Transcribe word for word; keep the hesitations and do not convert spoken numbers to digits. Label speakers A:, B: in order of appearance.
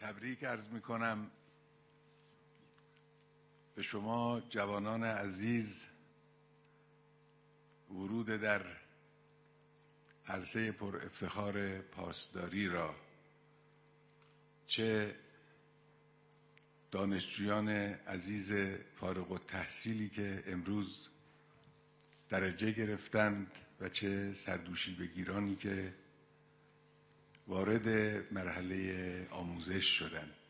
A: تبریک عرض می کنم به شما جوانان عزیز ورود در عرصه پر افتخار پاسداری را، چه دانشجویان عزیز فارغ التحصیلی که امروز درجه گرفتند و چه سردوشی بگیرانی که وارد مرحله آموزش شدند.